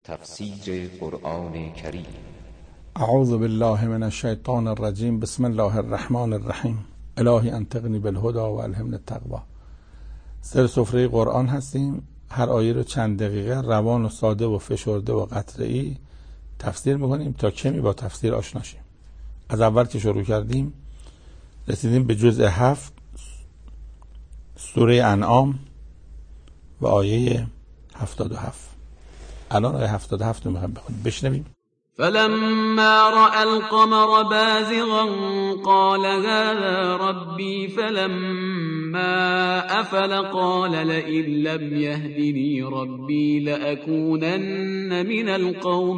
تفسیر قرآن کریم. اعوذ بالله من الشیطان الرجیم. بسم الله الرحمن الرحیم. الهی انطقنی بالهدی و الهمنی التقوی. سر سفره قرآن هستیم. هر آیه رو چند دقیقه روان و ساده و فشرده و قطعه‌ای تفسیر میکنیم تا کمی با تفسیر آشنا شیم. از اول که شروع کردیم رسیدیم به جزء 7 سوره انعام و آیه 77. الان آیه 77 رو میخوایم بخونیم. بشنویم. فلما رأى القمر بازغا قال هذا ربي فلما أفل قال لئن لم يهدني ربي لأكونن من القوم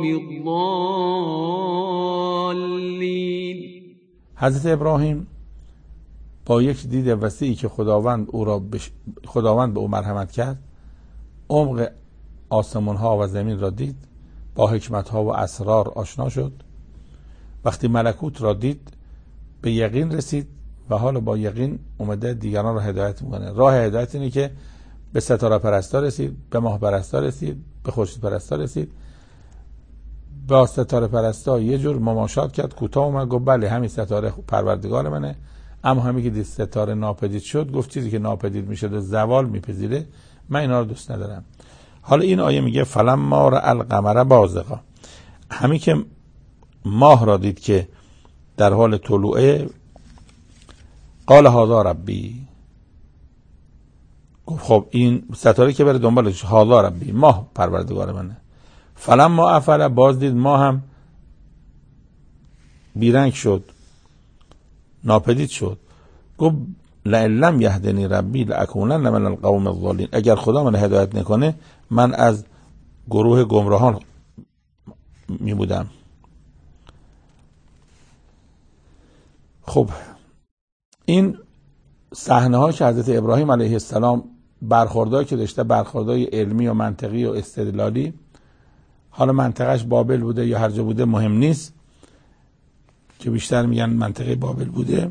الضالين. حضرت ابراهیم با یک دید وسیعی که خداوند به او مرحمت کرد، عمق آسمان ها و زمین را دید، با حکمت ها و اسرار آشنا شد. وقتی ملکوت را دید به یقین رسید و حالا با یقین اومده دیگران را هدایت میکنه. راه هدایت اینه که به ستاره پرستا رسید، به ماه پرستا رسید، به خورشید پرستا رسید. با ستاره پرستا یه جور مماشات کرد، کوتاه اومد گفت بله همین ستاره پروردگار منه. اما همین که دید ستاره ناپدید شد گفت چیزی که ناپدید میشه زوال میپذیره، من اینا رو دوست ندارم. حالا این آیه میگه فلما رأى القمر بازغا، همین که ماه را دید که در حال طلوعه، قال هذا ربی، گفت خب این ستاره که بره دنبالش، هذا ربی، ماه پروردگار منه. فلما افل، باز دید ماه هم بیرنگ شد، ناپدید شد. گفت لئن لم یهدنی ربی لاکونن من القوم الضالین، اگر خدا من هدایت نکنه من از گروه گمراهان می بودم. خب این صحنه ها که حضرت ابراهیم علیه السلام برخوردایی که داشته، برخوردای علمی و منطقی و استدلالی، حالا منطقش بابل بوده یا هر جا بوده مهم نیست، که بیشتر میگن منطقه بابل بوده،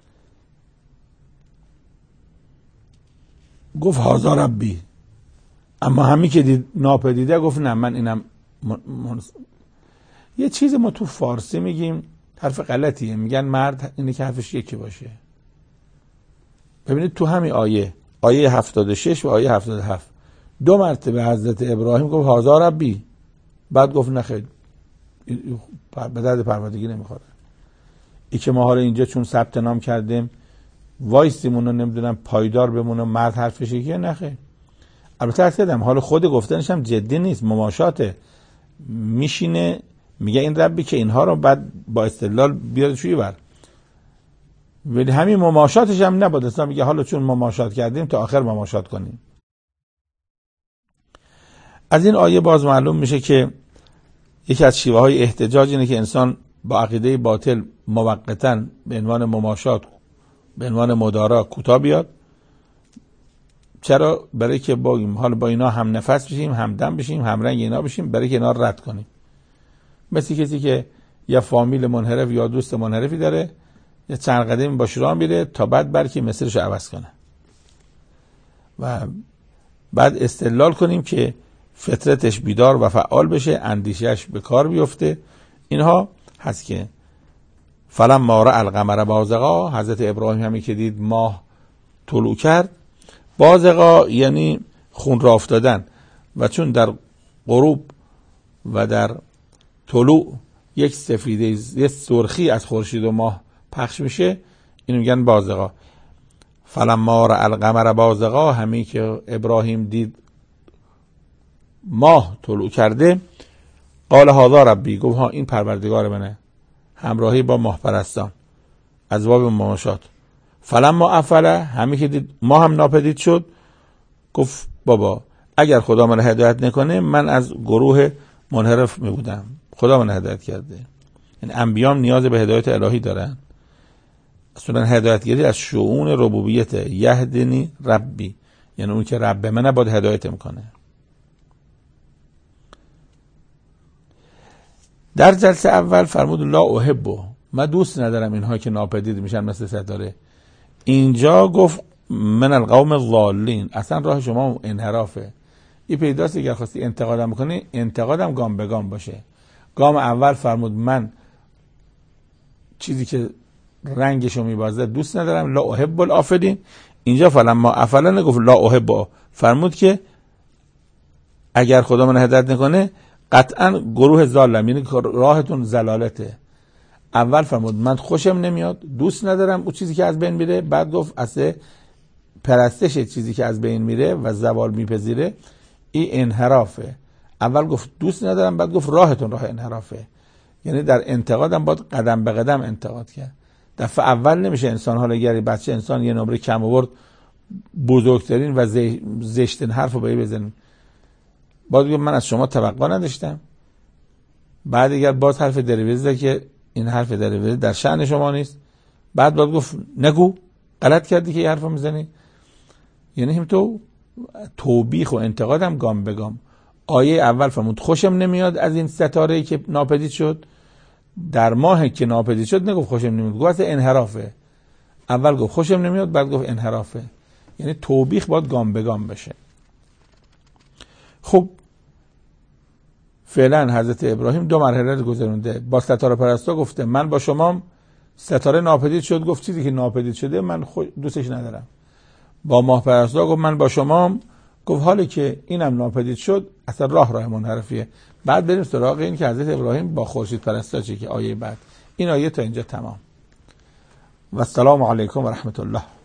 گفت هذا ربی. اما همین که دید ناپدیده گفت نه من اینم یه چیز ما تو فارسی میگیم حرف غلطیه، میگن مرد اینه که حرفش یکی باشه. ببینید تو همین آیه 76 و آیه 77 دو مرتبه حضرت ابراهیم گفت هذا ربی، بعد گفت نه خیر به درد پروردگی نمیخوره. ای که ما حالا اینجا چون ثبت نام کردیم وایسیمون رو نمیدونم پایدار بمونه، مرد حرفش یکیه، نه خیر. البته اصلا حالا خود گفتنش هم جدی نیست، مماشاته. میشینه میگه این ربی که اینها رو بعد با استدلال بیاد چویی بر، ولی همین مماشاتش هم نباید. اصلا میگه حالا چون مماشات کردیم تا آخر مماشات کنیم. از این آیه باز معلوم میشه که یکی از شیوه های احتجاج اینه که انسان با عقیده باطل موقتاً به عنوان مماشات، به عنوان مدارا کوتاه بیاد. چرا؟ برای که حالا با اینا هم نفس بشیم، هم دم بشیم، هم رنگ اینا بشیم، برای که اینا رد کنیم. مثل کسی که یا فامیل منحرف یا دوست منحرفی داره، یا چند قدم باش راه میره تا بعد برای مثلش عوض کنه و بعد استدلال کنیم که فطرتش بیدار و فعال بشه، اندیشش به کار بیفته. اینها هست که فلما رأى القمر بازغا، حضرت ابراهیم همین که دید ماه طلوع کرد، بازغا یعنی خون را افتادن، و چون در غروب و در طلوع یک سفیده، یک سرخی از خورشید و ماه پخش میشه، اینو میگن بازغا. فلما رأى القمر بازغا، همین که ابراهیم دید ماه طلوع کرده، قال هذا ربی، گفت ها این پروردگار منه، همراهی با ماه پرستان از باب مماشات. فلما افل، همین که دید ماه هم ناپدید شد، گفت بابا اگر خدا من هدایت نکنه من از گروه منحرف می بودم، خدا من هدایت کرده. این انبیام نیاز به هدایت الهی دارن. اصلا هدایتگیری از شؤون ربوبیت، یهدنی ربی، یعنی اون که رب منه باید هدایت میکنه. در جلسه اول فرمود لا احبه، من دوست ندارم اینها که ناپدید میشن مثل ستاره. اینجا گفت من القوم الضالین، اصلا راه شما انحرافه. این پیداست اگر خواستی انتقادم بکنی انتقادم گام به گام باشه. گام اول فرمود من چیزی که رنگشو میبازه دوست ندارم، لا احب الافلین. اینجا فلما افلا نگفت لا احب، فرمود که اگر خدا من هدایت نکنه قطعا گروه ضالم، یعنی راهتون ضلالته. اول فرمود من خوشم نمیاد، دوست ندارم اون چیزی که از بین میره. بعد گفت اصل پرستش چیزی که از بین میره و زوال میپذیره این انحرافه. اول گفت دوست ندارم، بعد گفت راهتون راه انحرافه. یعنی در انتقادم باید قدم به قدم انتقاد کرد. دفعه اول نمیشه انسان حالا گری بچه انسان یه نمره کم آورد بزرگترین و زشتین حرفو به بزنیم. باید بگم من از شما توقع نداشتم. بعد اگر باز حرف دریوزه که این حرف دریوزه در شأن شما نیست. بعد باید گفت نگو، غلط کردی که این حرفو میزنی. یعنی هم تو توبیخ و انتقادم گام به گام. آیه اول فرمود خوشم نمیاد از این ستاره‌ای که ناپدید شد. در ماهی که ناپدید شد نگفت خوشم نمیاد، گفت انحرافه. اول گفت خوشم نمیاد، بعد گفت انحرافه. یعنی توبیخ باید گام به گام بشه. خب فعلا حضرت ابراهیم 2 مرحله رو گذرونده. با ستاره پرستا گفته من با شما، ستاره ناپدید شد، گفت چیزی که ناپدید شده من دوستش ندارم. با ماه پرستا گفت من با شما، گفت حالی که اینم ناپدید شد اصلا راه منحرفیه. بعد بریم سراغ این که حضرت ابراهیم با خورشید پرستا چه که آیه بعد. این آیه تا اینجا تمام. و السلام علیکم و رحمت الله.